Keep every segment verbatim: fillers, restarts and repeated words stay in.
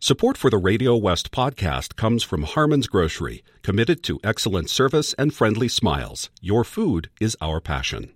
Support for the Radio West podcast comes from Harmon's Grocery, committed to excellent service and friendly smiles. Your food is our passion.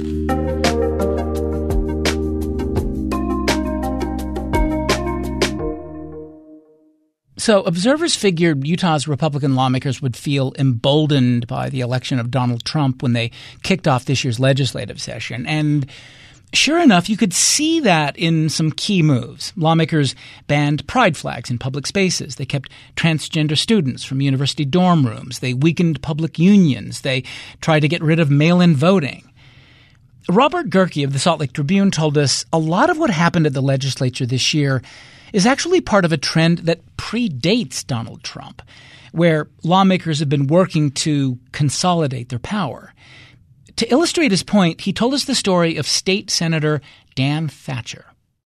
So observers figured Utah's Republican lawmakers would feel emboldened by the election of Donald Trump when they kicked off this year's legislative session. And sure enough, you could see that in some key moves. Lawmakers banned pride flags in public spaces. They kept transgender students from university dorm rooms. They weakened public unions. They tried to get rid of mail-in voting. Robert Gehrke of the Salt Lake Tribune told us a lot of what happened at the legislature this year is actually part of a trend that predates Donald Trump, where lawmakers have been working to consolidate their power. To illustrate his point, he told us the story of State Senator Dan Thatcher.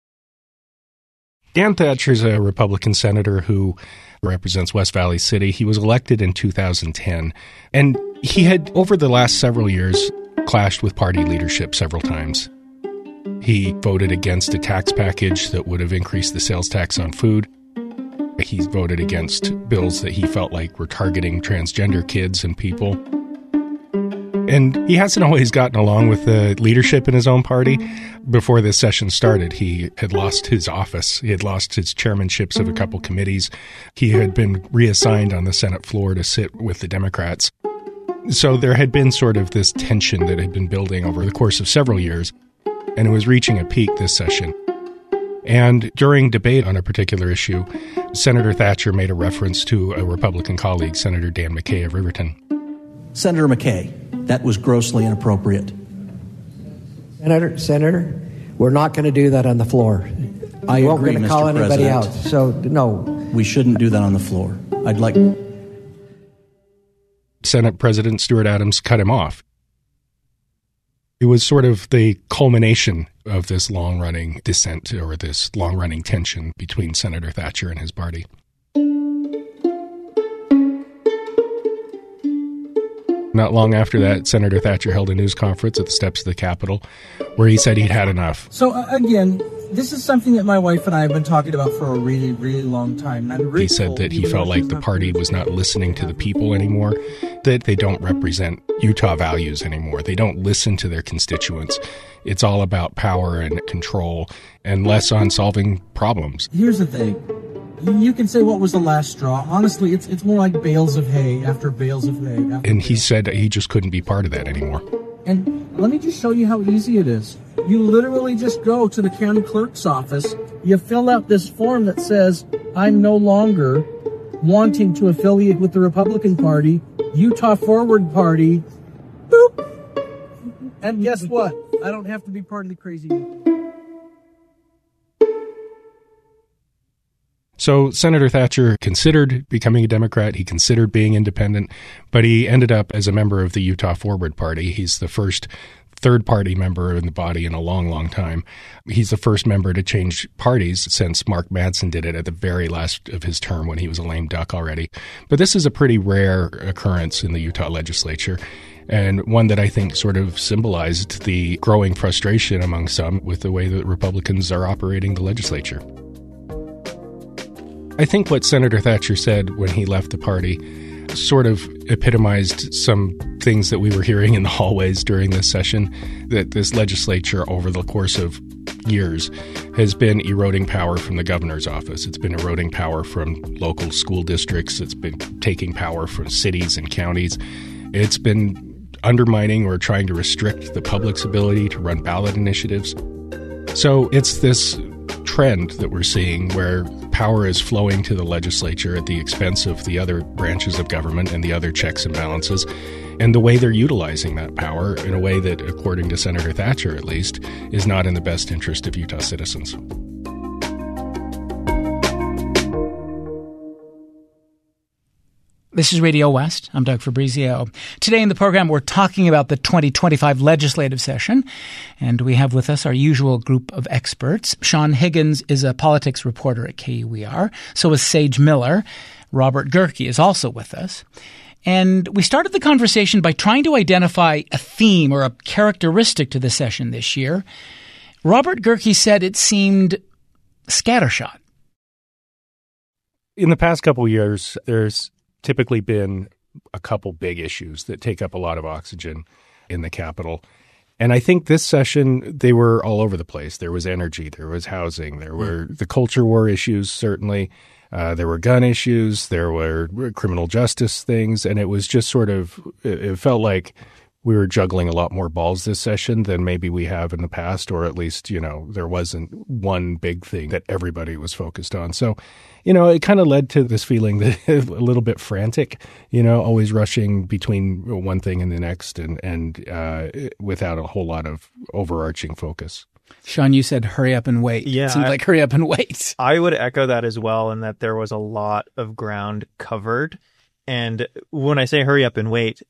Dan Thatcher is a Republican senator who represents West Valley City. He was elected in two thousand ten, and he had, over the last several years, clashed with party leadership several times. He voted against a tax package that would have increased the sales tax on food. He voted against bills that he felt like were targeting transgender kids and people. And he hasn't always gotten along with the leadership in his own party. Before this session started, he had lost his office. He had lost his chairmanships of a couple committees. He had been reassigned on the Senate floor to sit with the Democrats. So there had been sort of this tension that had been building over the course of several years, and it was reaching a peak this session. And during debate on a particular issue, Senator Thatcher made a reference to a Republican colleague, Senator Dan McCay of Riverton. Senator McCay, that was grossly inappropriate. Senator, Senator, we're not going to do that on the floor. I we agree, won't Mister call anybody President. out. So, no. We shouldn't do that on the floor. I'd like... Senate President Stuart Adams cut him off. It was sort of the culmination of this long-running dissent or this long-running tension between Senator Thatcher and his party. Not long after that, Senator Thatcher held a news conference at the steps of the Capitol where he said he'd had enough. So, uh, again, this is something that my wife and I have been talking about for a really, really long time. I'm he said that he felt like the party was not listening to the people anymore, that they don't represent Utah values anymore. They don't listen to their constituents. It's all about power and control and less on solving problems. Here's the thing. You can say what was the last straw. Honestly, it's it's more like bales of hay after bales of hay. And he said he just couldn't be part of that anymore. And let me just show you how easy it is. You literally just go to the county clerk's office. You fill out this form that says, I'm no longer wanting to affiliate with the Republican Party, Utah Forward Party. Boop. And guess what? I don't have to be part of the crazy. So Senator Thatcher considered becoming a Democrat. He considered being independent, but he ended up as a member of the Utah Forward Party. He's the first third-party member in the body in a long, long time. He's the first member to change parties since Mark Madsen did it at the very last of his term when he was a lame duck already. But this is a pretty rare occurrence in the Utah legislature, and one that I think sort of symbolized the growing frustration among some with the way that Republicans are operating the legislature. I think what Senator Thatcher said when he left the party sort of epitomized some things that we were hearing in the hallways during this session, that this legislature over the course of years has been eroding power from the governor's office. It's been eroding power from local school districts. It's been taking power from cities and counties. It's been undermining or trying to restrict the public's ability to run ballot initiatives. So it's this trend that we're seeing where power is flowing to the legislature at the expense of the other branches of government and the other checks and balances, and the way they're utilizing that power in a way that, according to Senator Thatcher at least, is not in the best interest of Utah citizens. This is Radio West. I'm Doug Fabrizio. Today in the program, we're talking about the twenty twenty-five legislative session, and we have with us our usual group of experts. Sean Higgins is a politics reporter at K U E R. So is Sage Miller. Robert Gehrke is also with us. And we started the conversation by trying to identify a theme or a characteristic to the session this year. Robert Gehrke said it seemed scattershot. In the past couple of years, there's typically been a couple big issues that take up a lot of oxygen in the Capitol. And I think this session, they were all over the place. There was energy, there was housing, there were the culture war issues, certainly. Uh, there were gun issues, there were criminal justice things, and it was just sort of, it, it felt like we were juggling a lot more balls this session than maybe we have in the past, or at least, you know, there wasn't one big thing that everybody was focused on. So, you know, it kind of led to this feeling that a little bit frantic, you know, always rushing between one thing and the next and, and uh, without a whole lot of overarching focus. Sean, you said hurry up and wait. Yeah, it seems I, like hurry up and wait. I would echo that as well, in that there was a lot of ground covered. And when I say hurry up and wait,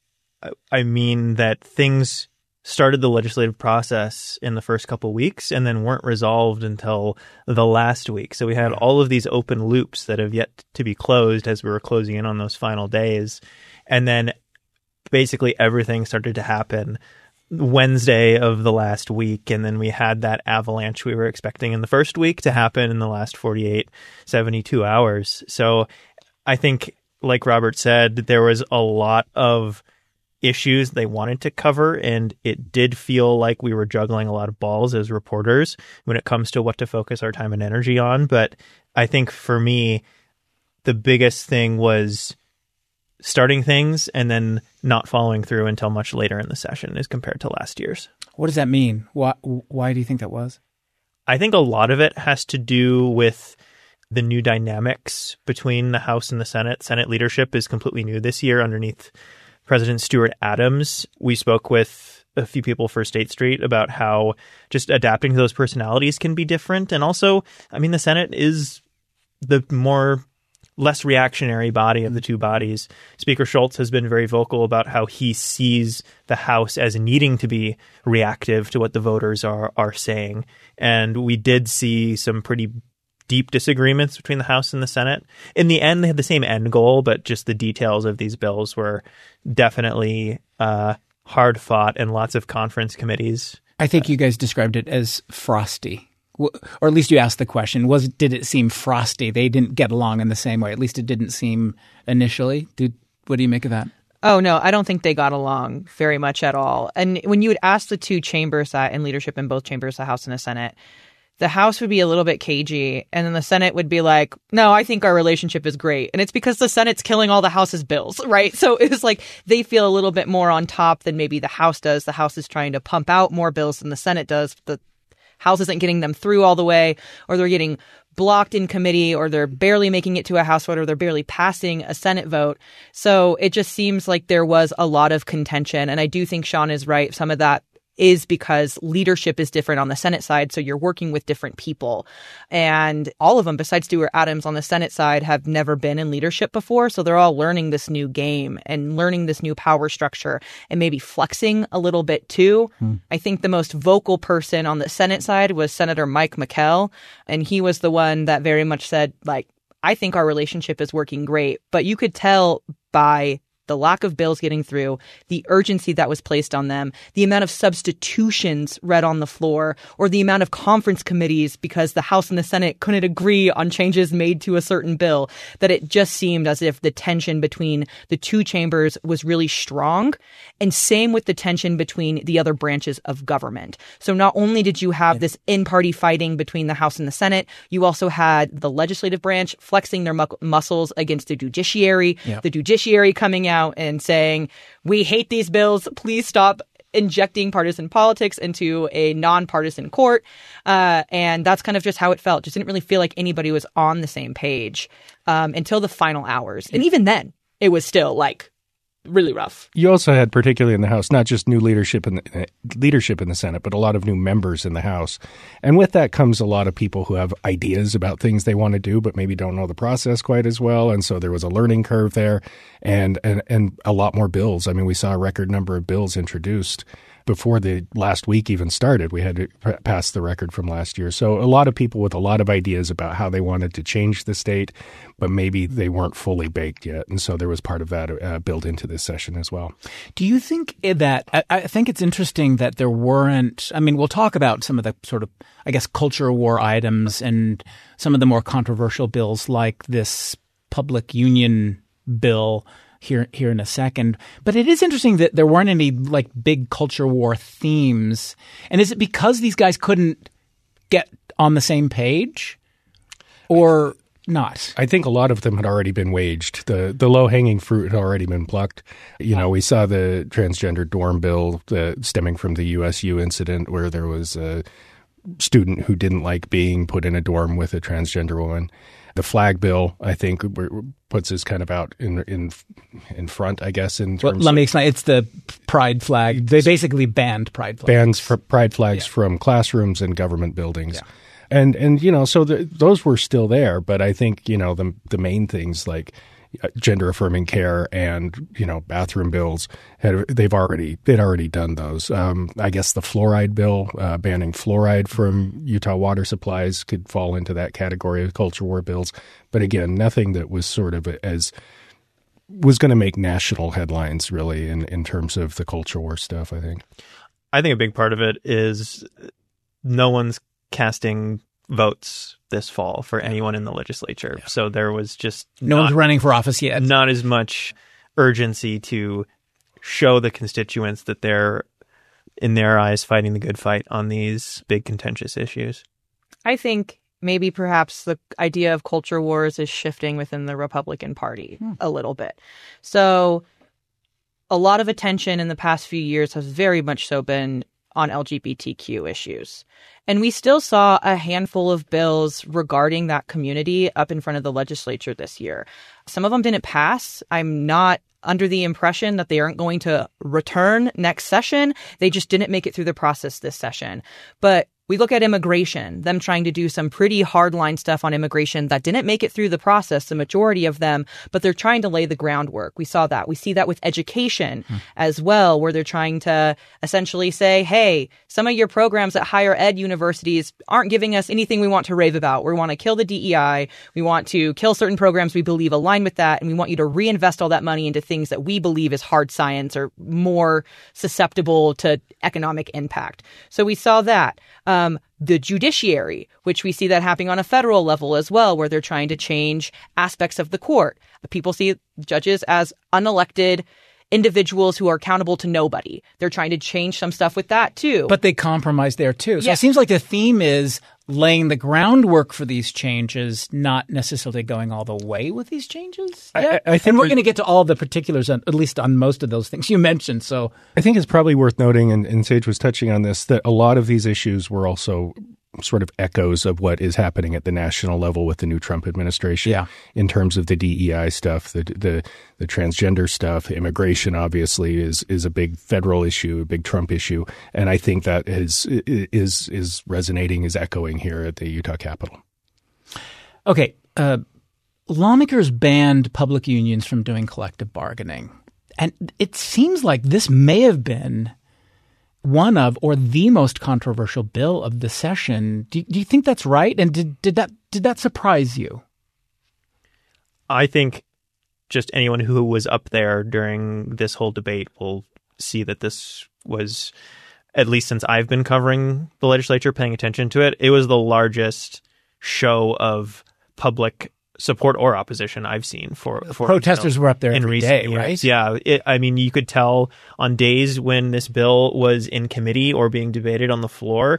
I mean that things started the legislative process in the first couple of weeks and then weren't resolved until the last week. So we had all of these open loops that have yet to be closed as we were closing in on those final days. And then basically everything started to happen Wednesday of the last week. And then we had that avalanche we were expecting in the first week to happen in the last forty-eight, seventy-two hours. So I think, like Robert said, there was a lot of issues they wanted to cover, and it did feel like we were juggling a lot of balls as reporters when it comes to what to focus our time and energy on. But I think for me, the biggest thing was starting things and then not following through until much later in the session as compared to last year's. What does that mean? Why, why do you think that was? I think a lot of it has to do with the new dynamics between the House and the Senate. Senate leadership is completely new this year underneath President Stuart Adams. We spoke with a few people for State Street about how just adapting to those personalities can be different. And also, I mean, the Senate is the more less reactionary body of the two bodies. Speaker Schultz has been very vocal about how he sees the House as needing to be reactive to what the voters are are saying. And we did see some pretty deep disagreements between the House and the Senate. In the end, they had the same end goal, but just the details of these bills were definitely uh, hard fought and lots of conference committees. I think you guys described it as frosty, or at least you asked the question, was did it seem frosty? They didn't get along in the same way. At least it didn't seem initially. Did, what do you make of that? Oh, no, I don't think they got along very much at all. And when you would ask the two chambers that in leadership in both chambers, the House and the Senate, the House would be a little bit cagey, and then the Senate would be like, no, I think our relationship is great. And it's because the Senate's killing all the House's bills, right? So it was like they feel a little bit more on top than maybe the House does. The House is trying to pump out more bills than the Senate does. The House isn't getting them through all the way, or they're getting blocked in committee, or they're barely making it to a House vote, or they're barely passing a Senate vote. So it just seems like there was a lot of contention. And I do think Sean is right. Some of that is because leadership is different on the Senate side. So you're working with different people. And all of them, besides Stuart Adams on the Senate side, have never been in leadership before. So they're all learning this new game and learning this new power structure and maybe flexing a little bit too. Hmm. I think the most vocal person on the Senate side was Senator Mike McKell. And he was the one that very much said, like, I think our relationship is working great. But you could tell by the lack of bills getting through, the urgency that was placed on them, the amount of substitutions read on the floor, or the amount of conference committees because the House and the Senate couldn't agree on changes made to a certain bill, that it just seemed as if the tension between the two chambers was really strong. And same with the tension between the other branches of government. So not only did you have this in-party fighting between the House and the Senate, you also had the legislative branch flexing their mu- muscles against the judiciary, yep. the judiciary coming out and saying, we hate these bills, please stop injecting partisan politics into a nonpartisan court. Uh, and that's kind of just how it felt. Just didn't really feel like anybody was on the same page um, until the final hours. And even then, it was still like really rough. You also had, particularly in the House, not just new leadership in the uh, leadership in the Senate, but a lot of new members in the House. And with that comes a lot of people who have ideas about things they want to do, but maybe don't know the process quite as well. And so there was a learning curve there, and and, and a lot more bills. I mean, we saw a record number of bills introduced before the last week even started. We had to pass the record from last year. So a lot of people with a lot of ideas about how they wanted to change the state, but maybe they weren't fully baked yet. And so there was part of that uh, built into this session as well. Do you think that, I, I think it's interesting that there weren't, I mean, we'll talk about some of the sort of, I guess, culture war items and some of the more controversial bills like this public union bill here here in a second. But it is interesting that there weren't any like big culture war themes. And is it because these guys couldn't get on the same page or not? I think a lot of them had already been waged. The the low-hanging fruit had already been plucked. You know, we saw the transgender dorm bill the, stemming from the U S U incident where there was a student who didn't like being put in a dorm with a transgender woman. The flag bill, I think, puts us kind of out in in in front, I guess. In terms well, let of, me explain. It's the pride flag. They basically banned pride flags. Bans for pride flags yeah. from classrooms and government buildings. Yeah. And, and you know, so the, those were still there. But I think, you know, the the main things like gender-affirming care and, you know, bathroom bills, had, they've already they'd already done those. Um, I guess the fluoride bill, uh, banning fluoride from Utah water supplies could fall into that category of culture war bills. But again, nothing that was sort of as was going to make national headlines, really, in, in terms of the culture war stuff, I think. I think a big part of it is no one's casting votes this fall for anyone in the legislature. Yeah. So there was just no not, one's running for office yet. Not as much urgency to show the constituents that they're, in their eyes, fighting the good fight on these big contentious issues. I think maybe perhaps the idea of culture wars is shifting within the Republican Party hmm. a little bit. So a lot of attention in the past few years has very much so been on L G B T Q issues. And we still saw a handful of bills regarding that community up in front of the legislature this year. Some of them didn't pass. I'm not under the impression that they aren't going to return next session. They just didn't make it through the process this session. But we look at immigration, them trying to do some pretty hardline stuff on immigration that didn't make it through the process, the majority of them, but they're trying to lay the groundwork. We saw that. We see that with education hmm. as well, where they're trying to essentially say, hey, some of your programs at higher ed universities aren't giving us anything we want to rave about. We want to kill the D E I. We want to kill certain programs we believe align with that. And we want you to reinvest all that money into things that we believe is hard science or more susceptible to economic impact. So we saw that. Um, the judiciary, which we see that happening on a federal level as well, where they're trying to change aspects of the court. People see judges as unelected individuals who are accountable to nobody. They're trying to change some stuff with that too. But they compromise there too. So yeah. It seems like the theme is laying the groundwork for these changes, not necessarily going all the way with these changes. I, I think and we're going to get to all the particulars, on, at least on most of those things you mentioned. So I think it's probably worth noting, and, and Sage was touching on this, that a lot of these issues were also sort of echoes of what is happening at the national level with the new Trump administration. Yeah. In terms of the D E I stuff, the the the transgender stuff, immigration obviously is is a big federal issue, a big Trump issue, and I think that is is is resonating, is echoing here at the Utah Capitol. Okay, uh, lawmakers banned public unions from doing collective bargaining, and it seems like this may have been one of or the most controversial bill of the session. Do, do you think that's right? And did, did that did that surprise you? I think just anyone who was up there during this whole debate will see that this was, at least since I've been covering the legislature, paying attention to it, it was the largest show of public support or opposition I've seen for, for protesters you know, were up there in every recent day, years. right? Yeah, it, I mean, you could tell on days when this bill was in committee or being debated on the floor,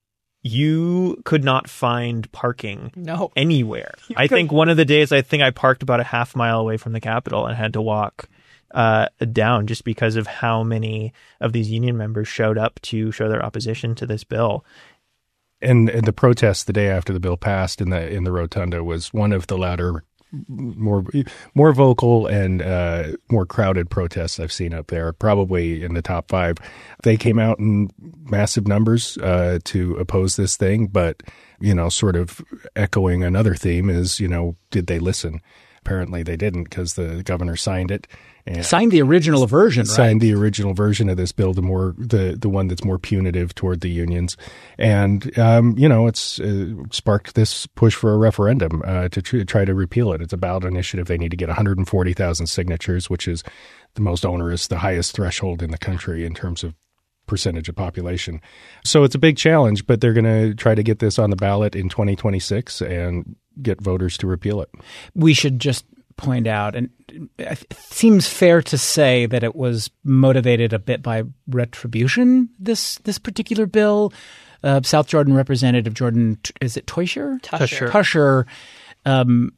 you could not find parking no. anywhere. I think one of the days, I think I parked about a half mile away from the Capitol and had to walk uh, down just because of how many of these union members showed up to show their opposition to this bill. And, and the protest the day after the bill passed in the in the rotunda was one of the louder, more more vocal and uh, more crowded protests I've seen up there, probably in the top five. They came out in massive numbers uh, to oppose this thing, but, you know, sort of echoing another theme is, you know, did they listen? Apparently they didn't, because the governor signed it. And signed the original version, right? Signed the original version of this bill, the more the the one that's more punitive toward the unions, and um, you know, it's uh, sparked this push for a referendum uh, to tr- try to repeal it. It's a ballot initiative. They need to get one hundred forty thousand signatures, which is the most onerous, the highest threshold in the country in terms of percentage of population. So it's a big challenge, but they're going to try to get this on the ballot in twenty twenty-six and get voters to repeal it. We should just point out, and it seems fair to say that it was motivated a bit by retribution, this this particular bill. Uh, South Jordan Representative Jordan, is it Teuscher? Tusher. Tusher. Um,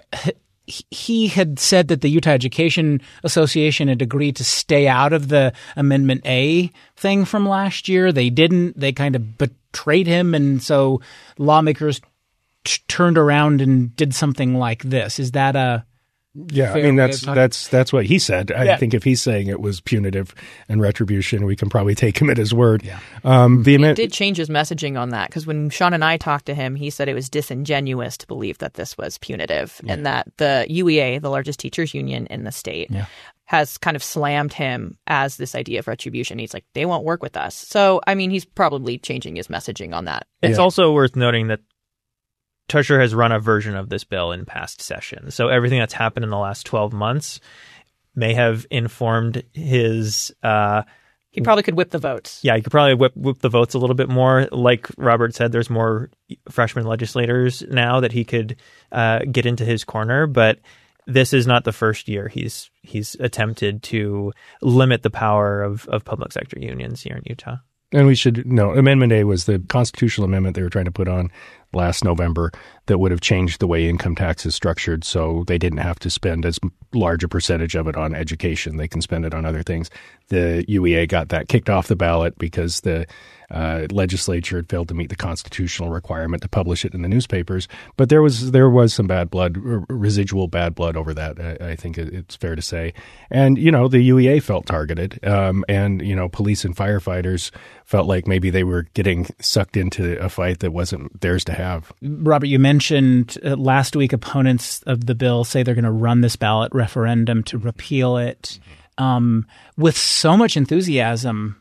he had said that the Utah Education Association had agreed to stay out of the Amendment A thing from last year. They didn't. They kind of betrayed him, and so lawmakers t- turned around and did something like this. Is that a Yeah, I mean, that's that's that's what he said. I yeah. think if he's saying it was punitive and retribution, we can probably take him at his word. Yeah. Um, the he amendment did change his messaging on that, because when Sean and I talked to him, he said it was disingenuous to believe that this was punitive, yeah. and that the U E A, the largest teachers union in the state, yeah. has kind of slammed him as this idea of retribution. He's like, they won't work with us. So, I mean, he's probably changing his messaging on that. It's yeah. also worth noting that Tusher has run a version of this bill in past sessions. So everything that's happened in the last twelve months may have informed his... Uh, he probably could whip the votes. Yeah, he could probably whip, whip the votes a little bit more. Like Robert said, there's more freshman legislators now that he could uh, get into his corner. But this is not the first year he's he's attempted to limit the power of, of public sector unions here in Utah. And we should know, Amendment A was the constitutional amendment they were trying to put on last November that would have changed the way income tax is structured, so they didn't have to spend as large a percentage of it on education. They can spend it on other things. The U E A got that kicked off the ballot because the uh, legislature had failed to meet the constitutional requirement to publish it in the newspapers. But there was there was some bad blood, r- residual bad blood over that, I, I think it's fair to say. And, you know, the U E A felt targeted, um, and, you know, police and firefighters felt like maybe they were getting sucked into a fight that wasn't theirs to have. Robert, you mentioned uh, last week opponents of the bill say they're going to run this ballot referendum to repeal it. Um, with so much enthusiasm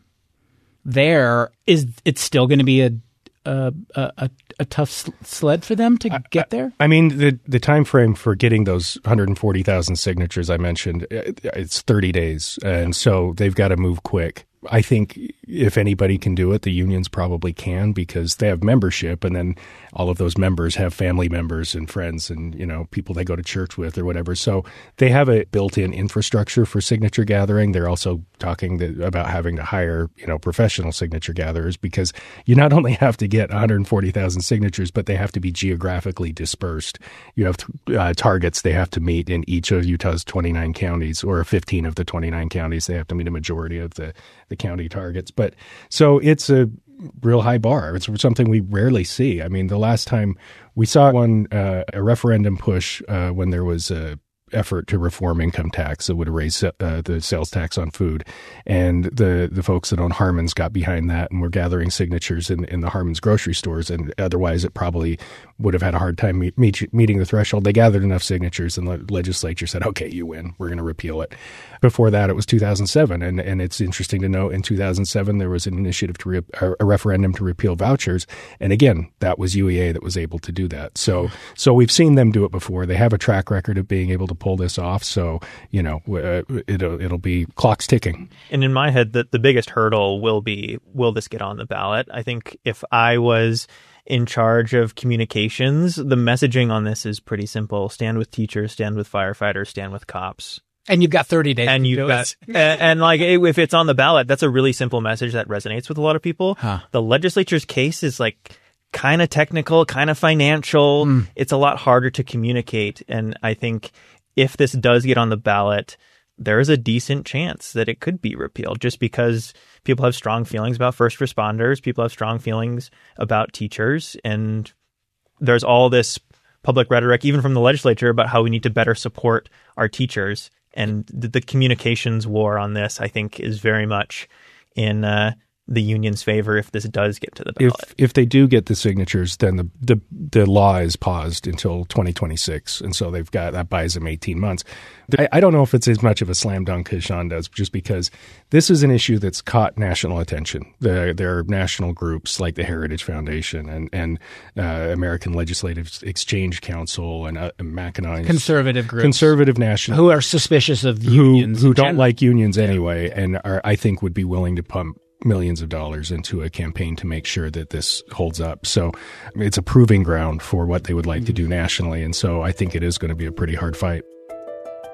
there, is it still going to be a a, a, a tough sled for them to get there? I, I mean, the the time frame for getting those one hundred forty thousand signatures I mentioned, it's thirty days, and so they've got to move quick. I think if anybody can do it, the unions probably can, because they have membership, and then all of those members have family members and friends and, you know, people they go to church with or whatever. So they have a built-in infrastructure for signature gathering. They're also talking to, about having to hire, you know, professional signature gatherers, because you not only have to get one hundred forty thousand signatures, but they have to be geographically dispersed. You have uh, targets they have to meet in each of Utah's twenty-nine counties, or fifteen of the twenty-nine counties. They have to meet a majority of the the county targets. But so it's a real high bar. It's something we rarely see. I mean, the last time we saw one, uh, a referendum push uh, when there was a effort to reform income tax that would raise uh, the sales tax on food. And the, the folks that own Harmon's got behind that and were gathering signatures in, in the Harmon's grocery stores. And otherwise, it probably would have had a hard time meet, meet, meeting the threshold. They gathered enough signatures, and the legislature said, okay, you win. We're going to repeal it. Before that, it was two thousand seven. And, and it's interesting to note, in two thousand seven, there was an initiative to re- a referendum to repeal vouchers. And again, that was U E A that was able to do that. So, so we've seen them do it before. They have a track record of being able to pull this off. So, you know, uh, it'll, it'll be clocks ticking. And in my head, the, the biggest hurdle will be, will this get on the ballot? I think if I was in charge of communications, the messaging on this is pretty simple. Stand with teachers, stand with firefighters, stand with cops. And you've got thirty days and to you've do got, it. and, and like, if it's on the ballot, that's a really simple message that resonates with a lot of people. Huh. The legislature's case is like kind of technical, kind of financial. Mm. It's a lot harder to communicate. And I think if this does get on the ballot, there is a decent chance that it could be repealed, just because people have strong feelings about first responders. People have strong feelings about teachers. And there's all this public rhetoric, even from the legislature, about how we need to better support our teachers. And the, the communications war on this, I think, is very much in uh, the union's favor if this does get to the ballot. If if they do get the signatures, then the, the the law is paused until twenty twenty-six, and so they've got that buys them eighteen months. I, I don't know if it's as much of a slam dunk as Sean does, just because this is an issue that's caught national attention. The, there are national groups like the Heritage Foundation and and uh, American Legislative Exchange Council and uh, Mackinac conservative groups, conservative national who are suspicious of unions, who, who don't like unions anyway, and are, I think would be willing to pump millions of dollars into a campaign to make sure that this holds up. So it's a proving ground for what they would like to do nationally. And so I think it is going to be a pretty hard fight.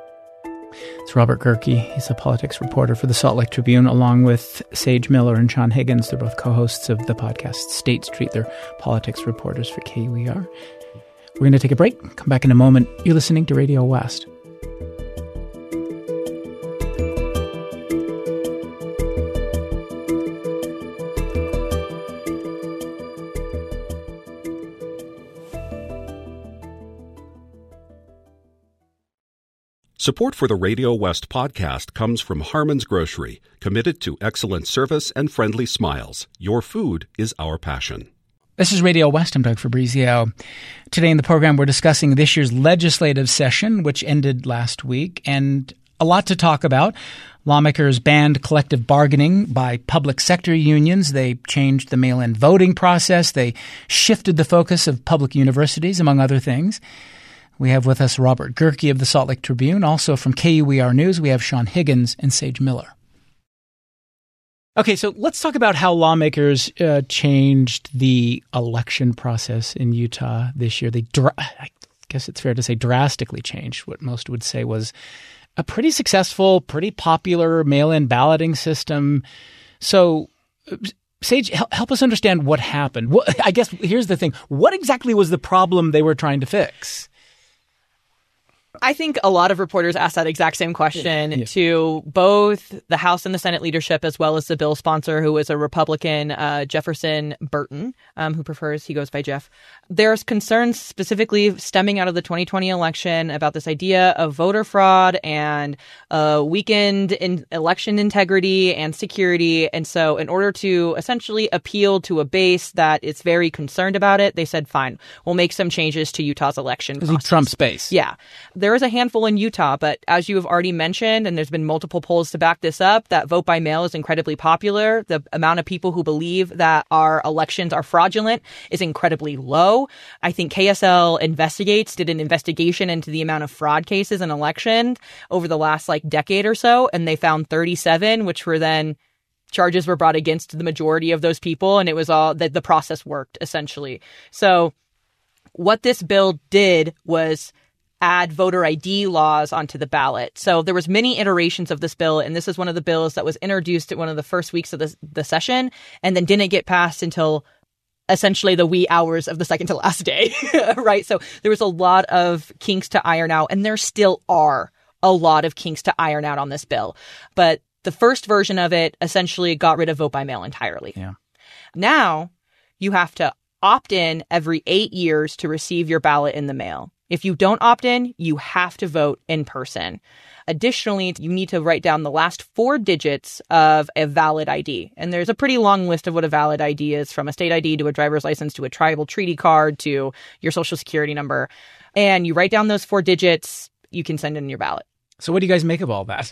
It's Robert Gehrke. He's a politics reporter for the Salt Lake Tribune, along with Sage Miller and Sean Higgins. They're both co-hosts of the podcast State Street. They're politics reporters for K U E R. We're going to take a break. Come back in a moment. You're listening to Radio West. Support for the Radio West podcast comes from Harmon's Grocery, committed to excellent service and friendly smiles. Your food is our passion. This is Radio West. I'm Doug Fabrizio. Today in the program, we're discussing this year's legislative session, which ended last week, and a lot to talk about. Lawmakers banned collective bargaining by public sector unions. They changed the mail-in voting process. They shifted the focus of public universities, among other things. We have with us Robert Gehrke of the Salt Lake Tribune. Also from K U E R News, we have Sean Higgins and Sage Miller. Okay, so let's talk about how lawmakers uh, changed the election process in Utah this year. They, dr- I guess it's fair to say, drastically changed what most would say was a pretty successful, pretty popular mail-in balloting system. So, Sage, help us understand what happened. What, I guess here's the thing. What exactly was the problem they were trying to fix? I think a lot of reporters asked that exact same question yeah. to both the House and the Senate leadership, as well as the bill sponsor, who is a Republican, uh, Jefferson Burton, um, who prefers, he goes by Jeff. There's concerns specifically stemming out of the twenty twenty election about this idea of voter fraud and uh, weakened in election integrity and security. And so in order to essentially appeal to a base that is very concerned about it, they said, fine, we'll make some changes to Utah's election process. Trump's base. Yeah. There is a handful in Utah, but as you have already mentioned, and there's been multiple polls to back this up, that vote by mail is incredibly popular. The amount of people who believe that our elections are fraudulent is incredibly low. I think K S L Investigates did an investigation into the amount of fraud cases in elections over the last like decade or so, and they found thirty-seven, which were then charges were brought against the majority of those people, and it was all that the process worked essentially. So what this bill did was add voter I D laws onto the ballot. So there was many iterations of this bill, and this is one of the bills that was introduced at one of the first weeks of the, the session and then didn't get passed until essentially the wee hours of the second to last day, right? So there was a lot of kinks to iron out, and there still are a lot of kinks to iron out on this bill. But the first version of it essentially got rid of vote by mail entirely. Yeah. Now you have to opt in every eight years to receive your ballot in the mail. If you don't opt in, you have to vote in person. Additionally, you need to write down the last four digits of a valid I D. And there's a pretty long list of what a valid I D is, from a state I D to a driver's license to a tribal treaty card to your social security number. And you write down those four digits, you can send in your ballot. So what do you guys make of all that?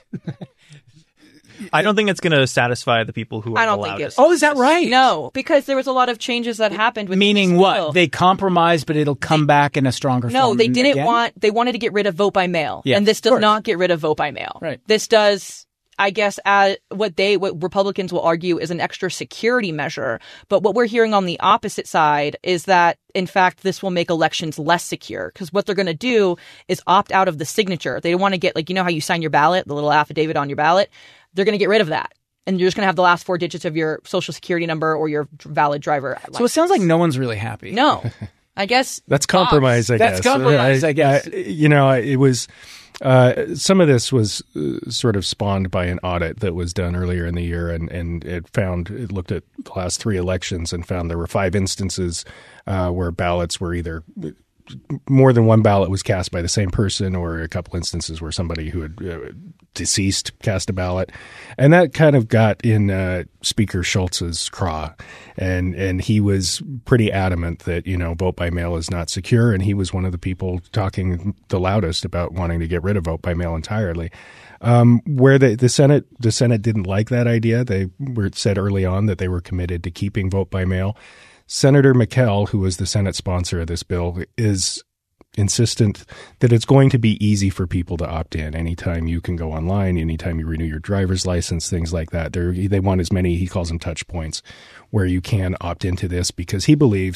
I don't think it's going to satisfy the people who are I don't the think loudest. it- Oh, is that right? No, because there was a lot of changes that happened with Meaning this what? bill. They compromised, but it'll come back in a stronger No, form. they didn't again? want, they wanted to get rid of vote by mail. Yeah, and this of does course. not get rid of vote by mail. Right. This does, I guess, add what they, what Republicans will argue is an extra security measure. But what we're hearing on the opposite side is that, in fact, this will make elections less secure, because what they're going to do is opt out of the signature. They don't want to get, like, you know how you sign your ballot, the little affidavit on your ballot? They're going to get rid of that. And you're just going to have the last four digits of your social security number or your valid driver license. So it sounds like no one's really happy. No. I guess That's compromise, I That's guess. compromise, I guess. you know, it was uh, some of this was uh, sort of spawned by an audit that was done earlier in the year, and, and it found it looked at the last three elections and found there were five instances uh, where ballots were either more than one ballot was cast by the same person, or a couple instances where somebody who had uh, deceased cast a ballot. And that kind of got in uh, Speaker Schultz's craw. And, and he was pretty adamant that, you know, vote by mail is not secure. And he was one of the people talking the loudest about wanting to get rid of vote by mail entirely. Um, where the, the Senate, the Senate didn't like that idea. They were said early on that they were committed to keeping vote by mail. Senator McKell, who was the Senate sponsor of this bill, is insistent that it's going to be easy for people to opt in. Anytime you can go online, anytime you renew your driver's license, things like that. They're, they want as many, he calls them touch points, where you can opt into this, because he believes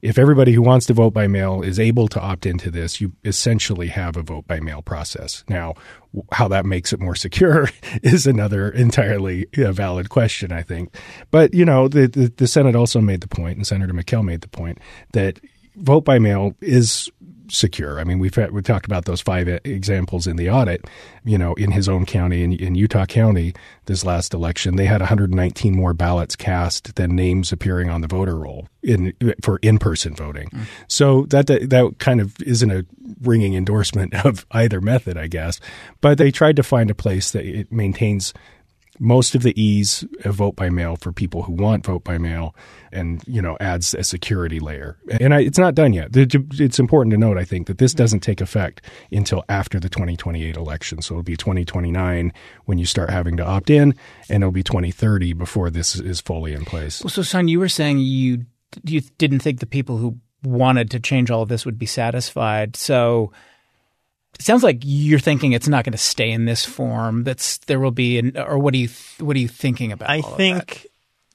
if everybody who wants to vote by mail is able to opt into this, you essentially have a vote by mail process. Now, how that makes it more secure is another entirely uh, valid question, I think. But, you know, the, the, the Senate also made the point, and Senator McKell made the point, that vote by mail is secure. I mean, we've had, we talked about those five examples in the audit. You know, in his own county, in, in Utah County, this last election, they had one hundred nineteen more ballots cast than names appearing on the voter roll in for in-person voting. Mm. So that, that that kind of isn't a ringing endorsement of either method, I guess. But they tried to find a place that it maintains most of the ease of vote by mail for people who want vote by mail, and, you know, adds a security layer. And I, it's not done yet. It's important to note, I think, that this doesn't take effect until after the twenty twenty-eight election. So it'll be twenty twenty-nine when you start having to opt in, and it'll be twenty thirty before this is fully in place. Well, so, Son, you were saying you you didn't think the people who wanted to change all of this would be satisfied. So it sounds like you're thinking it's not going to stay in this form. That's there will be, an, or what are you what are you thinking about? I all think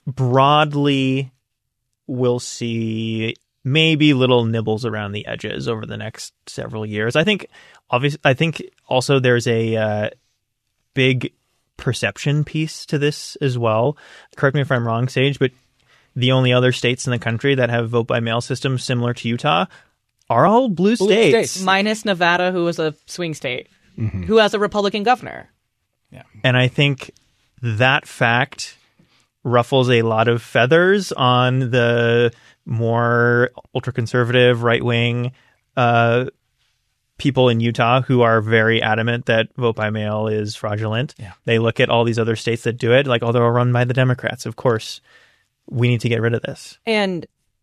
broadly we'll see maybe little nibbles around the edges over the next several years. I think obviously, I think also there's a uh, big perception piece to this as well. Correct me if I'm wrong, Sage, but the only other states in the country that have vote by mail systems similar to Utah are all blue, blue states. states. Minus Nevada, who is a swing state, mm-hmm. who has a Republican governor. Yeah. And I think that fact ruffles a lot of feathers on the more ultra-conservative, right-wing uh, people in Utah who are very adamant that vote by mail is fraudulent. Yeah. They look at all these other states that do it, like, oh, they're run by the Democrats. Of course, we need to get rid of this. And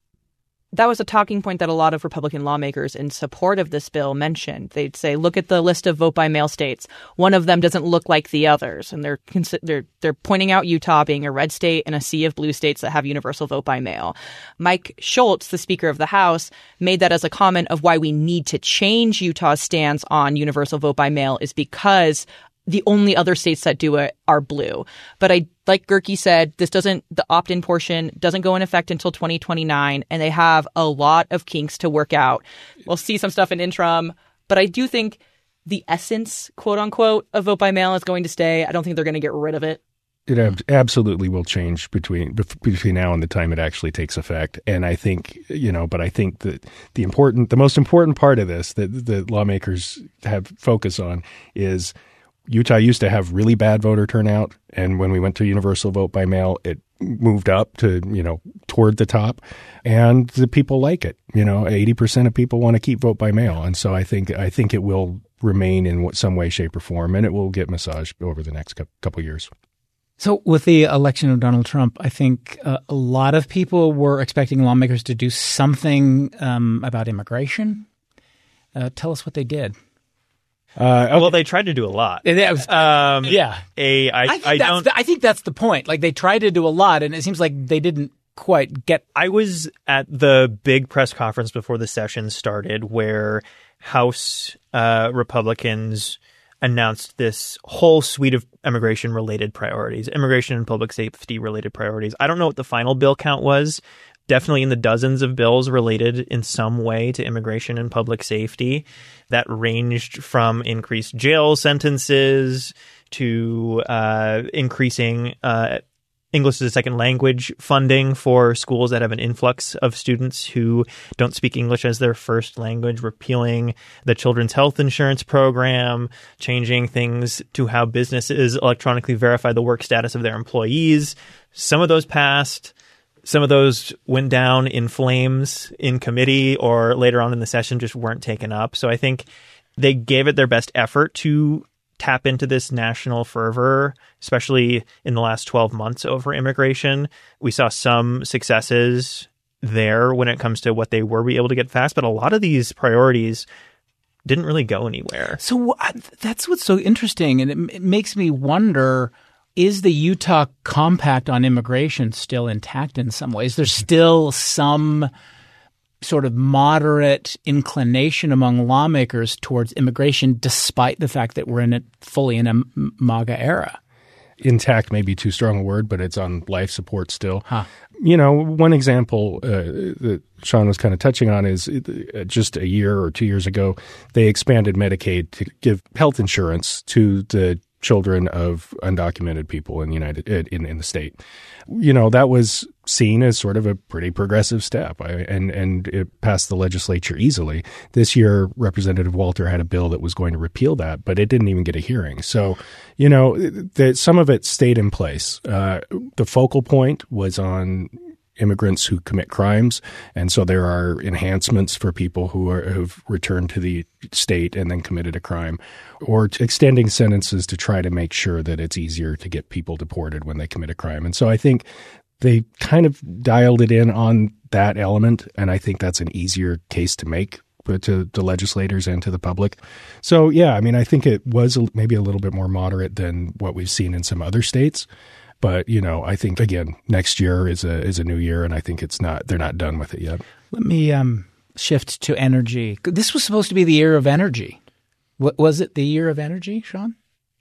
that was a talking point that a lot of Republican lawmakers in support of this bill mentioned. They'd say, look at the list of vote-by-mail states. One of them doesn't look like the others. And they're they're they're pointing out Utah being a red state and a sea of blue states that have universal vote-by-mail. Mike Schultz, the Speaker of the House, made that as a comment of why we need to change Utah's stance on universal vote-by-mail is because the only other states that do it are blue. But I, like Gerke said, this doesn't, the opt-in portion doesn't go in effect until twenty twenty-nine, and they have a lot of kinks to work out. We'll see some stuff in interim, but I do think the essence, quote unquote, of vote by mail is going to stay. I don't think they're going to get rid of it. It ab- absolutely will change between between now and the time it actually takes effect. And I think, you know, but I think that the important, the most important part of this that the lawmakers have focus on is Utah used to have really bad voter turnout, and when we went to universal vote by mail, it moved up to, you know, toward the top, and the people like it. You know, eighty percent of people want to keep vote by mail, and so I think I think it will remain in some way, shape, or form, and it will get massaged over the next couple of years. So with the election of Donald Trump, I think uh, a lot of people were expecting lawmakers to do something um, about immigration. Uh, tell us what they did. Uh, okay. Well, they tried to do a lot. Was, um, yeah, a I, I, think I that's don't. The, I think that's the point. Like they tried to do a lot, and it seems like they didn't quite get. I was at the big press conference before the session started, where House uh, Republicans announced this whole suite of immigration-related priorities, immigration and public safety-related priorities. I don't know what the final bill count was. Definitely in the dozens of bills related in some way to immigration and public safety that ranged from increased jail sentences to uh, increasing uh, English as a second language funding for schools that have an influx of students who don't speak English as their first language, repealing the children's health insurance program, changing things to how businesses electronically verify the work status of their employees. Some of those passed. Some of those went down in flames in committee or later on in the session just weren't taken up. So I think they gave it their best effort to tap into this national fervor, especially in the last twelve months over immigration. We saw some successes there when it comes to what they were able to get fast, but a lot of these priorities didn't really go anywhere. So that's what's so interesting, and it, it makes me wonder, is the Utah Compact on immigration still intact in some ways? There's still some sort of moderate inclination among lawmakers towards immigration, despite the fact that we're in it fully in a MAGA era. intact may be too strong a word, but it's on life support still. Huh. You know, one example uh, that Sean was kind of touching on is uh, just a year or two years ago, they expanded Medicaid to give health insurance to the children of undocumented people in the United in, in the state. You know, that was seen as sort of a pretty progressive step, I, and and it passed the legislature easily. This year, Representative Walter had a bill that was going to repeal that, but it didn't even get a hearing. So, you know, that some of it stayed in place. Uh, the focal point was on immigrants who commit crimes, and so there are enhancements for people who are, who've returned to the state and then committed a crime, or extending sentences to try to make sure that it's easier to get people deported when they commit a crime. And so I think they kind of dialed it in on that element, and I think that's an easier case to make to the legislators and to the public. So, yeah, I mean, I think it was maybe a little bit more moderate than what we've seen in some other states. But, you know, I think, again, next year is a is a new year, and I think it's not they're not done with it yet. Let me um, shift to energy. This was supposed to be the year of energy. What, was it the year of energy, Sean?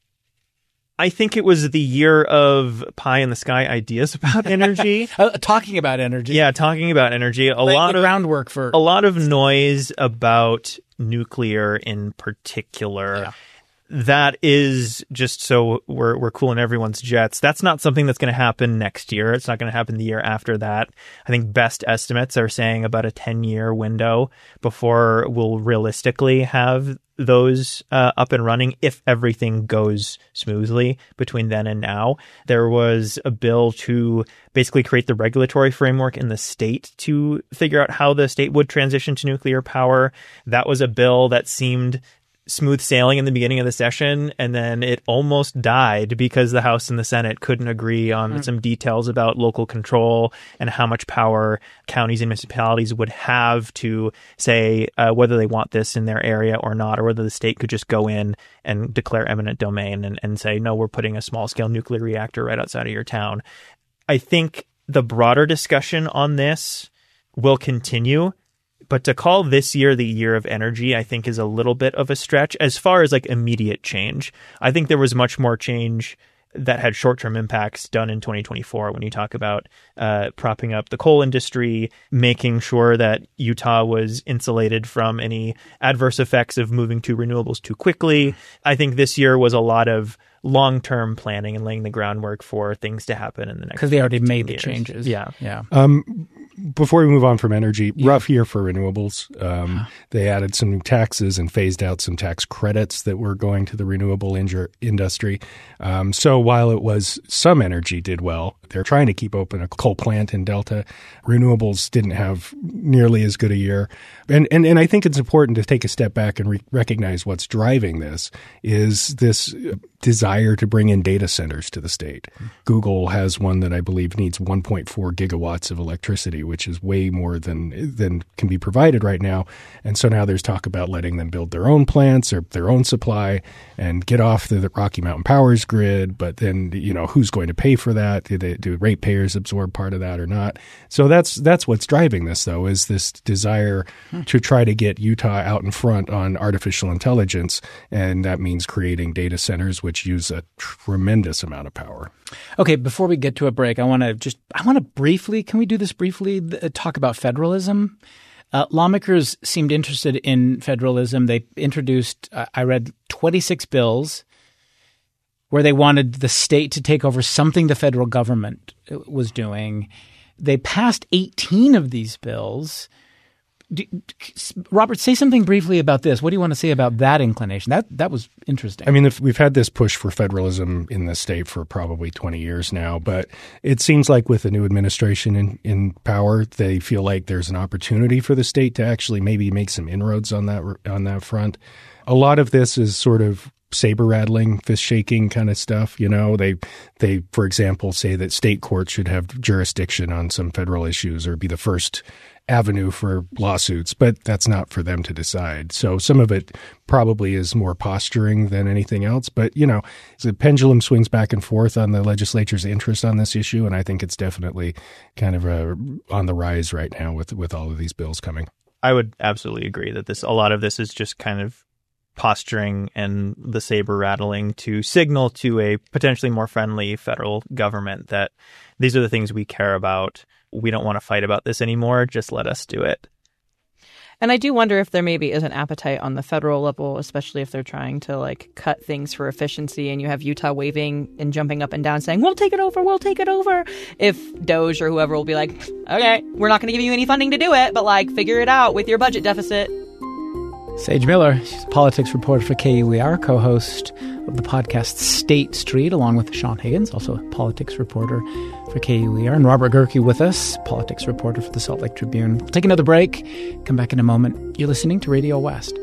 I think it was the year of pie in the sky ideas about energy. uh, talking about energy. Yeah, talking about energy. A Laying lot the of groundwork for a lot of noise about nuclear in particular. Yeah. That is just so we're we're cooling everyone's jets. That's not something that's going to happen next year. It's not going to happen the year after that. I think best estimates are saying about a ten-year window before we'll realistically have those uh, up and running if everything goes smoothly between then and now. There was a bill to basically create the regulatory framework in the state to figure out how the state would transition to nuclear power. That was a bill that seemed smooth sailing in the beginning of the session, and then it almost died because the House and the Senate couldn't agree on mm. some details about local control and how much power counties and municipalities would have to say uh, whether they want this in their area or not, or whether the state could just go in and declare eminent domain and, and say, no, we're putting a small-scale nuclear reactor right outside of your town. I think the broader discussion on this will continue. But to call this year the year of energy, I think is a little bit of a stretch as far as like immediate change. I think there was much more change that had short-term impacts done in twenty twenty-four when you talk about uh, propping up the coal industry, making sure that Utah was insulated from any adverse effects of moving to renewables too quickly. I think this year was a lot of long-term planning and laying the groundwork for things to happen in the next because they already made years. the changes. Yeah. Yeah. Um, before we move on from energy, yeah. rough year for renewables. Um, wow. They added some new taxes and phased out some tax credits that were going to the renewable injur- industry. Um, so while it was some energy did well, they're trying to keep open a coal plant in Delta. Renewables didn't have nearly as good a year. And and, and I think it's important to take a step back and re- recognize what's driving this is this desire to bring in data centers to the state. Mm-hmm. Google has one that I believe needs one point four gigawatts of electricity, which is way more than than can be provided right now. And so now there's talk about letting them build their own plants or their own supply and get off the, the Rocky Mountain Power's grid. But then, you know, who's going to pay for that? Do, they, do ratepayers absorb part of that or not? So that's that's what's driving this, though, is this desire hmm. to try to get Utah out in front on artificial intelligence. And that means creating data centers, which use a tremendous amount of power. Okay, before we get to a break, I want to just I want to briefly, can we do this briefly, uh, talk about federalism? Uh, lawmakers seemed interested in federalism. They introduced, uh, I read, twenty-six bills where they wanted the state to take over something the federal government was doing. They passed eighteen of these bills. Do, Robert, say something briefly about this. What do you want to say about that inclination? That that was interesting. I mean, if we've had this push for federalism in the state for probably twenty years now, but it seems like with the new administration in, in power, they feel like there's an opportunity for the state to actually maybe make some inroads on that on that front. A lot of this is sort of saber rattling, fist shaking kind of stuff. You know, they, they, for example, say that state courts should have jurisdiction on some federal issues or be the first avenue for lawsuits, but that's not for them to decide. So some of it probably is more posturing than anything else. But, you know, the pendulum swings back and forth on the legislature's interest on this issue. And I think it's definitely kind of a, on the rise right now with, with all of these bills coming. I would absolutely agree that this, a lot of this is just kind of posturing and the saber rattling to signal to a potentially more friendly federal government that these are the things we care about. We don't want to fight about this anymore. Just let us do it. And I do wonder if there maybe is an appetite on the federal level, especially if they're trying to like cut things for efficiency and you have Utah waving and jumping up and down saying, we'll take it over, we'll take it over. If Doge or whoever will be like, okay, we're not going to give you any funding to do it, but like figure it out with your budget deficit. Sage Miller, she's a politics reporter for K U E R, co-host of the podcast State Street, along with Sean Higgins, also a politics reporter for K U E R, and Robert Gehrke with us, politics reporter for the Salt Lake Tribune. We'll take another break, come back in a moment. You're listening to Radio West.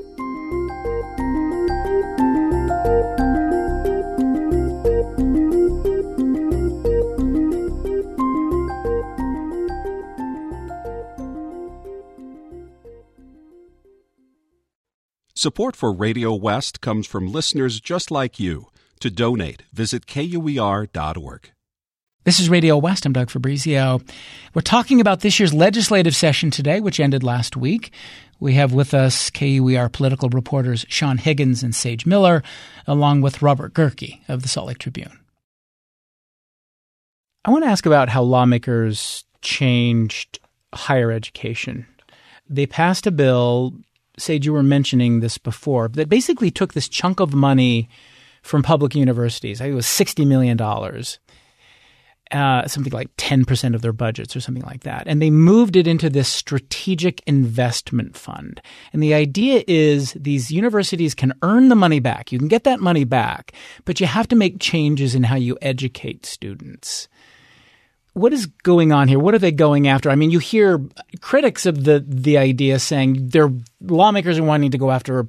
Support for Radio West comes from listeners just like you. To donate, visit K U E R dot org. This is Radio West. I'm Doug Fabrizio. We're talking about this year's legislative session today, which ended last week. We have with us K U E R political reporters Sean Higgins and Sage Miller, along with Robert Gehrke of the Salt Lake Tribune. I want to ask about how lawmakers changed higher education. They passed a bill, Sage, you were mentioning this before, that basically took this chunk of money from public universities. I think it was sixty million dollars, uh, something like ten percent of their budgets or something like that. And they moved it into this strategic investment fund. And the idea is these universities can earn the money back. You can get that money back, but you have to make changes in how you educate students. What is going on here? What are they going after? I mean, you hear critics of the the idea saying their lawmakers are wanting to go after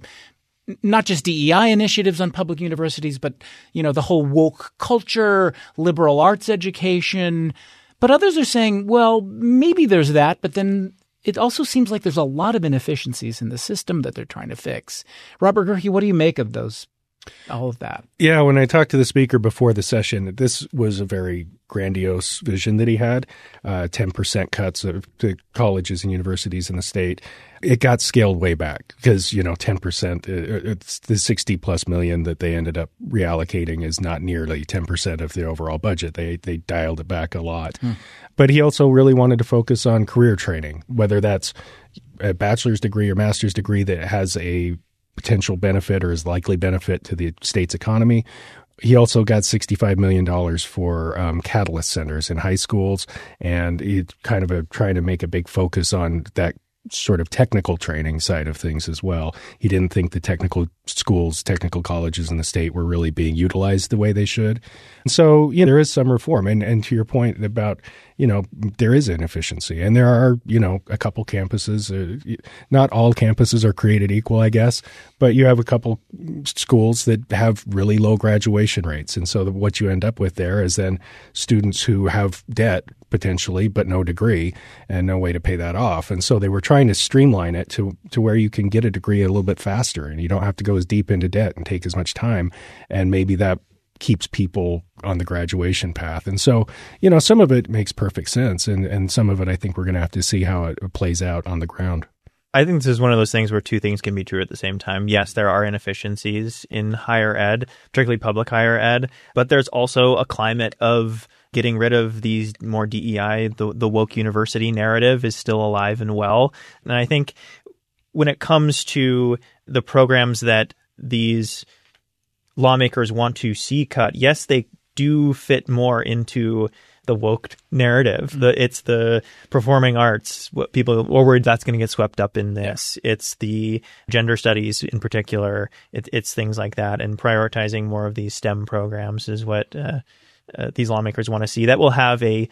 not just D E I initiatives on public universities, but, you know, the whole woke culture, liberal arts education. But others are saying, well, maybe there's that, but then it also seems like there's a lot of inefficiencies in the system that they're trying to fix. Robert Gehrke, what do you make of those? All of that. Yeah, when I talked to the speaker before the session, this was a very grandiose vision that he had, uh, ten percent cuts of, to colleges and universities in the state. It got scaled way back because, you know, ten percent, it's the sixty plus million that they ended up reallocating is not nearly ten percent of the overall budget. They they dialed it back a lot. Hmm. But he also really wanted to focus on career training, whether that's a bachelor's degree or master's degree that has a potential benefit or is likely benefit to the state's economy. He also got sixty-five million dollars for um, catalyst centers in high schools, and he's kind of a, trying to make a big focus on that sort of technical training side of things as well. He didn't think the technical schools, technical colleges in the state were really being utilized the way they should. And so, you know, there is some reform. And, and to your point about, you know, there is inefficiency. And there are, you know, a couple campuses. Uh, not all campuses are created equal, I guess. But you have a couple schools that have really low graduation rates. And so the, what you end up with there is then students who have debt potentially, but no degree and no way to pay that off. And so they were trying to streamline it to, to where you can get a degree a little bit faster and you don't have to go as deep into debt and take as much time. And maybe that keeps people on the graduation path. And so, you know, some of it makes perfect sense. And, and some of it, I think we're going to have to see how it plays out on the ground. I think this is one of those things where two things can be true at the same time. Yes, there are inefficiencies in higher ed, particularly public higher ed, but there's also a climate of getting rid of these more D E I, the, the woke university narrative is still alive and well. And I think when it comes to the programs that these lawmakers want to see cut, yes, they do fit more into the woke narrative. The, it's the performing arts. What people are worried that's going to get swept up in this. Yeah. It's the gender studies in particular. It, it's things like that. And prioritizing more of these STEM programs is what uh, uh, these lawmakers want to see. That will have a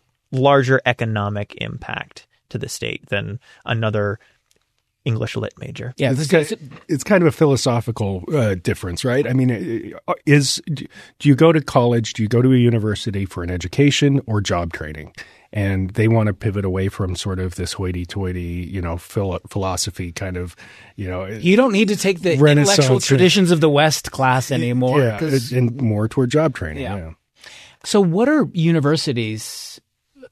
larger economic impact to the state than another English lit major. Yeah, it's, it's kind of a philosophical uh, difference, right? I mean, is do you go to college, do you go to a university for an education or job training? And they want to pivot away from sort of this hoity-toity, you know, philo- philosophy kind of, you know. You don't need to take the intellectual traditions of the West class anymore. Yeah, and more toward job training. Yeah. yeah. So what are universities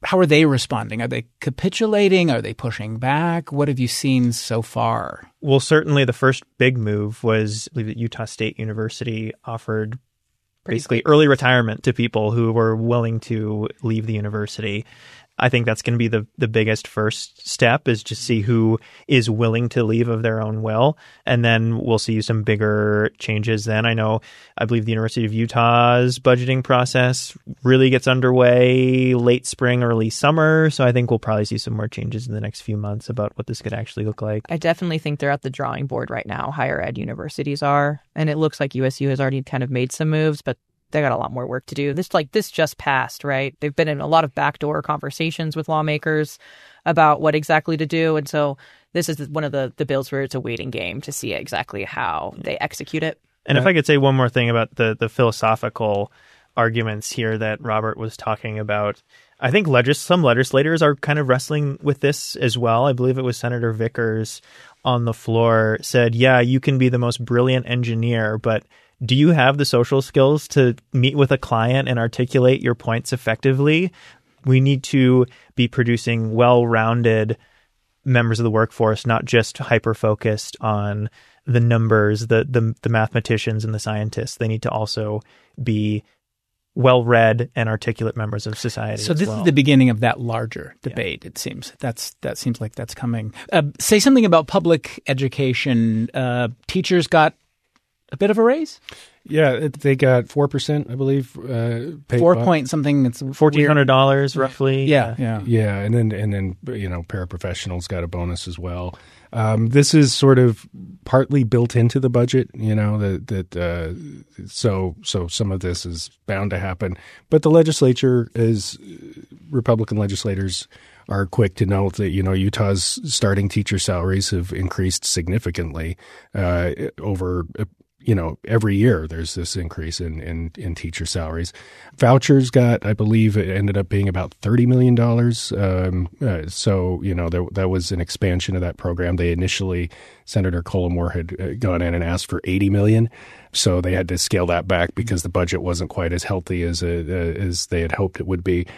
how are they responding? Are they capitulating? Are they pushing back? What have you seen so far? Well, certainly the first big move was, I believe that Utah State University offered Pretty basically quick. early retirement to people who were willing to leave the university. I think that's going to be the, the biggest first step, is just see who is willing to leave of their own will. And then we'll see some bigger changes then. I know, I believe the University of Utah's budgeting process really gets underway late spring, early summer. So I think we'll probably see some more changes in the next few months about what this could actually look like. I definitely think they're at the drawing board right now. Higher ed universities are. And it looks like U S U has already kind of made some moves, but they got a lot more work to do. This like this just passed, right? They've been in a lot of backdoor conversations with lawmakers about what exactly to do. And so this is one of the, the bills where it's a waiting game to see exactly how they execute it. And if I could say one more thing about the, the philosophical arguments here that Robert was talking about, I think legis- some legislators are kind of wrestling with this as well. I believe it was Senator Vickers on the floor said, yeah, you can be the most brilliant engineer, but do you have the social skills to meet with a client and articulate your points effectively? We need to be producing well-rounded members of the workforce, not just hyper-focused on the numbers, the, the the mathematicians and the scientists. They need to also be well-read and articulate members of society. So this well. is the beginning of that larger debate, yeah. It seems. That's That seems like that's coming. Uh, say something about public education. Uh, teachers got a bit of a raise? Yeah, they got four percent, I believe. Uh, paid Four by. point something. It's fourteen hundred dollars roughly. Yeah, yeah, yeah. And then and then you know, paraprofessionals got a bonus as well. Um, this is sort of partly built into the budget, you know, that that uh, so so some of this is bound to happen. But the legislature is Republican legislators are quick to note that, you know, Utah's starting teacher salaries have increased significantly uh, over. You know, every year there's this increase in, in, in teacher salaries. Vouchers got, I believe, it ended up being about thirty million dollars. Um, uh, so, you know, there, that was an expansion of that program. They initially, Senator Collimore had gone in and asked for eighty million dollars. So they had to scale that back because the budget wasn't quite as healthy as uh, as they had hoped it would be.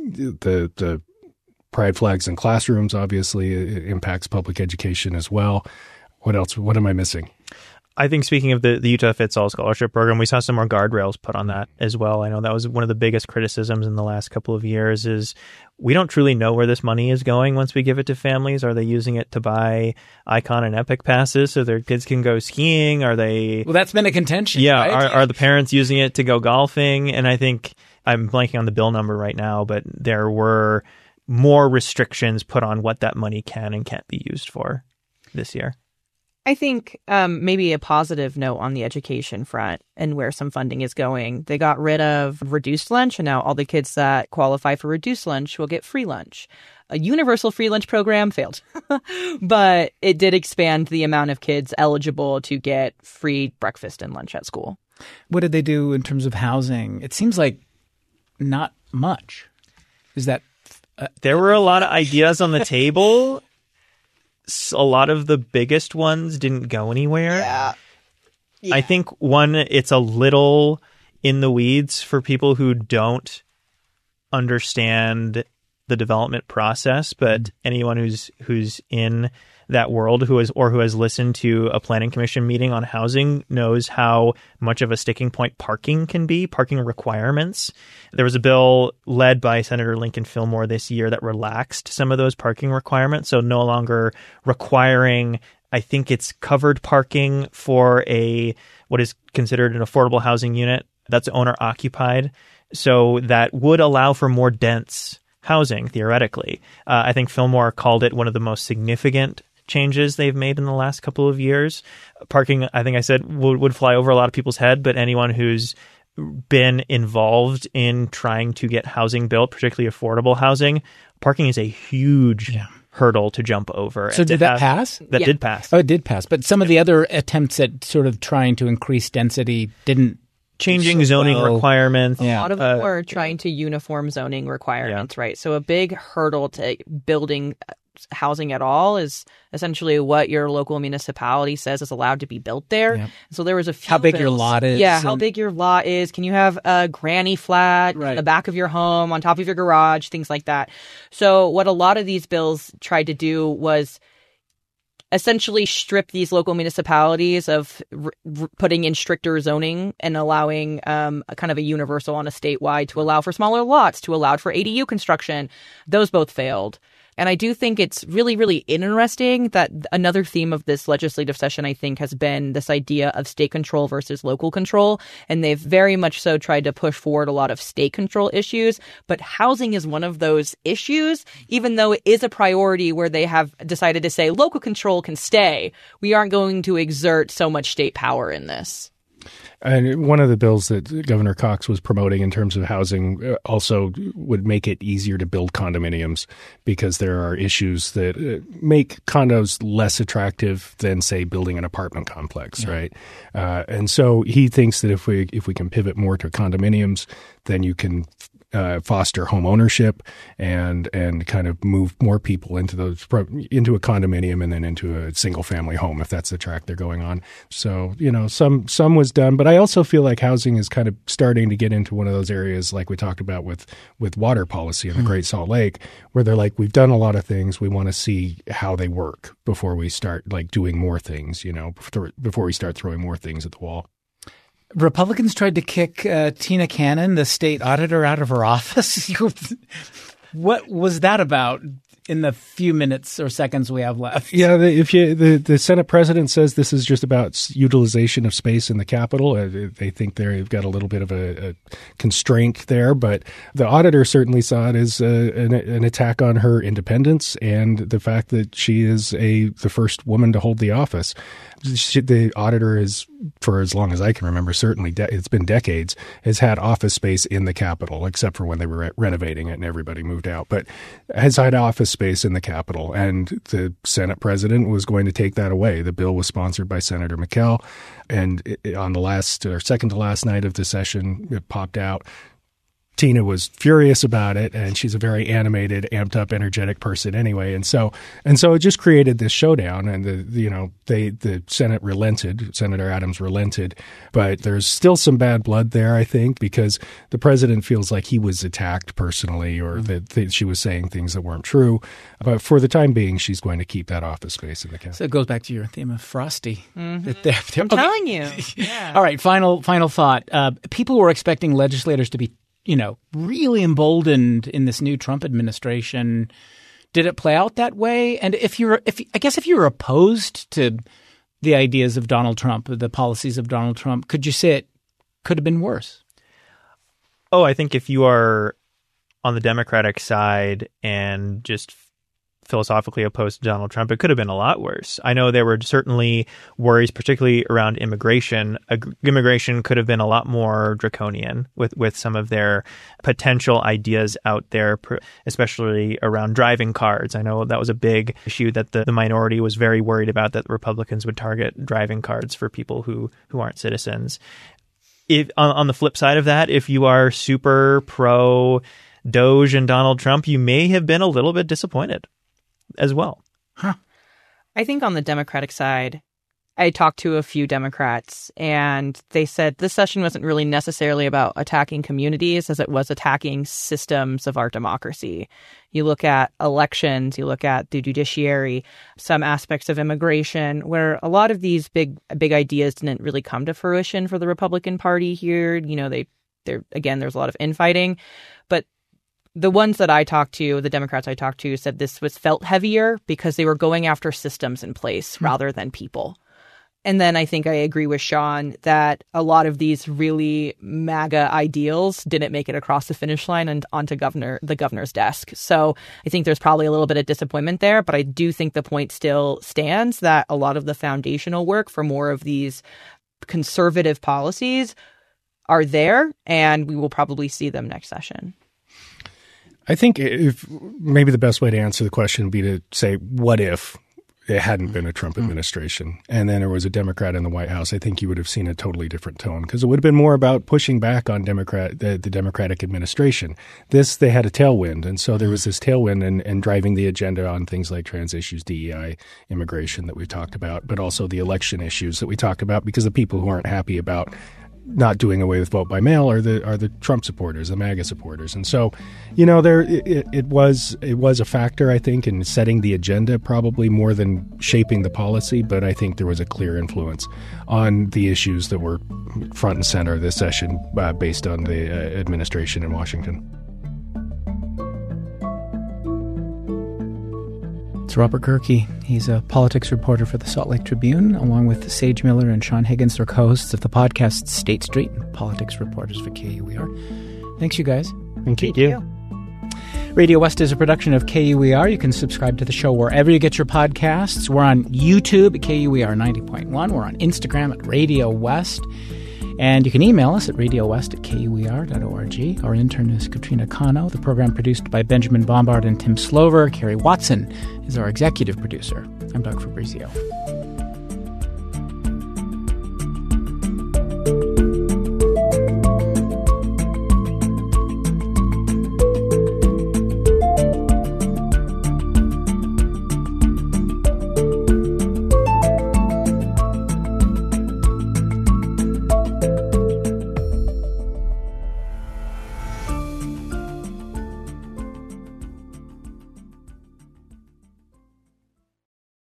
The the pride flags in classrooms obviously impacts public education as well. What else? What am I missing? I think speaking of the, the Utah Fits All Scholarship Program, we saw some more guardrails put on that as well. I know that was one of the biggest criticisms in the last couple of years is we don't truly know where this money is going once we give it to families. Are they using it to buy Icon and Epic passes so their kids can go skiing? Are they... Well, that's been a contention, Yeah. right? Are, are the parents using it to go golfing? And I think I'm blanking on the bill number right now, but there were more restrictions put on what that money can and can't be used for this year. I think um, maybe a positive note on the education front and where some funding is going. They got rid of reduced lunch, and now all the kids that qualify for reduced lunch will get free lunch. A universal free lunch program failed, but it did expand the amount of kids eligible to get free breakfast and lunch at school. What did they do in terms of housing? It seems like not much. Is that... Uh, there were a lot of ideas on the table. A lot of the biggest ones didn't go anywhere. Yeah. yeah. I think, one, it's a little in the weeds for people who don't understand the development process, but mm. anyone who's who's in that world who is or who has listened to a planning commission meeting on housing knows how much of a sticking point parking can be, parking requirements. There was a bill led by Senator Lincoln Fillmore this year that relaxed some of those parking requirements. So no longer requiring, I think it's covered parking for a what is considered an affordable housing unit that's owner occupied. So that would allow for more dense housing, theoretically. Uh, I think Fillmore called it one of the most significant changes they've made in the last couple of years. Parking, I think I said, would, would fly over a lot of people's head, but anyone who's been involved in trying to get housing built, particularly affordable housing, parking is a huge yeah. hurdle to jump over. So did that have, pass? That yeah. did pass. Oh, it did pass. But some of the other attempts at sort of trying to increase density didn't. Changing so zoning well. requirements. A yeah. lot of them uh, were trying to uniform zoning requirements, yeah. right? So a big hurdle to building housing at all is essentially what your local municipality says is allowed to be built there. Yep. So there was a few how big bills. your lot is. Yeah, how and- big your lot is. Can you have a granny flat Right. in the back of your home, on top of your garage, things like that. So what a lot of these bills tried to do was essentially strip these local municipalities of r- r- putting in stricter zoning and allowing um, a kind of a universal on a statewide to allow for smaller lots, to allow for A D U construction. Those both failed. And I do think it's really, really interesting that another theme of this legislative session, I think, has been this idea of state control versus local control. And they've very much so tried to push forward a lot of state control issues. But housing is one of those issues, even though it is a priority where they have decided to say local control can stay. We aren't going to exert so much state power in this. And one of the bills that Governor Cox was promoting in terms of housing also would make it easier to build condominiums because there are issues that make condos less attractive than, say, building an apartment complex, yeah. right? Uh, and so he thinks that if we if we can pivot more to condominiums, then you can Uh, foster home ownership and and kind of move more people into those into a condominium and then into a single family home if that's the track they're going on. So you know some some was done, but I also feel like housing is kind of starting to get into one of those areas like we talked about with with water policy in the Great Salt Lake, where they're like, we've done a lot of things, we want to see how they work before we start like doing more things, you know, before, before we start throwing more things at the wall. Republicans tried to kick uh, Tina Cannon, the state auditor, out of her office. What was that about in the few minutes or seconds we have left? Yeah, the, if you the, the Senate president says this is just about utilization of space in the Capitol. Uh, they think they've got a little bit of a, a constraint there, but the auditor certainly saw it as a, an, an attack on her independence and the fact that she is a the first woman to hold the office. She, the auditor is, for as long as I can remember, certainly de- it's been decades, has had office space in the Capitol, except for when they were re- renovating it and everybody moved out, but has had office space in the Capitol. And the Senate president was going to take that away. The bill was sponsored by Senator McKell. And it, on the last or second to last night of the session, it popped out. Tina was furious about it, and she's a very animated, amped up, energetic person anyway. And so, and so it just created this showdown. And the, you know, they, the Senate relented. Senator Adams relented, but there's still some bad blood there, I think, because the president feels like he was attacked personally, or mm-hmm. that, that she was saying things that weren't true. But for the time being, she's going to keep that office space in the Capitol. So it goes back to your theme of Frosty. Mm-hmm. That they're, they're, I'm okay. telling you. Yeah. All right. Final, final thought. Uh, people were expecting legislators to be, you know, really emboldened in this new Trump administration. Did it play out that way? And if you're, if I guess if you're opposed to the ideas of Donald Trump, the policies of Donald Trump, could you say it could have been worse? Oh, I think if you are on the Democratic side and just philosophically opposed to Donald Trump, it could have been a lot worse. I know there were certainly worries, particularly around immigration. Immigration could have been a lot more draconian with, with some of their potential ideas out there, especially around driving cards. I know that was a big issue that the, the minority was very worried about, that Republicans would target driving cards for people who, who aren't citizens. If on, on the flip side of that, if you are super pro Doge and Donald Trump, you may have been a little bit disappointed as well. Huh. I think on the Democratic side, I talked to a few Democrats and they said this session wasn't really necessarily about attacking communities as it was attacking systems of our democracy. You look at elections, you look at the judiciary, some aspects of immigration, where a lot of these big, big ideas didn't really come to fruition for the Republican Party here. You know, they, they're, again, there's a lot of infighting, but the ones that I talked to, the Democrats I talked to, said this was felt heavier because they were going after systems in place mm-hmm. rather than people. And then I think I agree with Sean that a lot of these really MAGA ideals didn't make it across the finish line and onto governor the governor's desk. So I think there's probably a little bit of disappointment there, but I do think the point still stands that a lot of the foundational work for more of these conservative policies are there, and we will probably see them next session. I think if maybe the best way to answer the question would be to say, what if? it hadn't been a Trump administration, and then there was a Democrat in the White House, I think you would have seen a totally different tone, because it would have been more about pushing back on Democrat the, the Democratic administration. This, they had a tailwind, and so there was this tailwind and, and driving the agenda on things like trans issues, D E I, immigration that we've talked about, but also the election issues that we talked about, because the people who aren't happy about not doing away with vote by mail are the are the Trump supporters, the MAGA supporters, and so, you know, there it, it was it was a factor, I think, in setting the agenda probably more than shaping the policy. But I think there was a clear influence on the issues that were front and center this session, uh, based on the uh, administration in Washington. It's Robert Gehrke. He's a politics reporter for the Salt Lake Tribune, along with Sage Miller and Sean Higgins. They're co-hosts of the podcast State Street, and politics reporters for K U E R. Thanks, you guys. Thank you. Thank you. Radio West is a production of K U E R. You can subscribe to the show wherever you get your podcasts. We're on YouTube at K U E R ninety point one. We're on Instagram at Radio West. And you can email us at radiowest at K U E R dot org. Our intern is Katrina Cano. The program produced by Benjamin Bombard and Tim Slover. Carrie Watson is our executive producer. I'm Doug Fabrizio.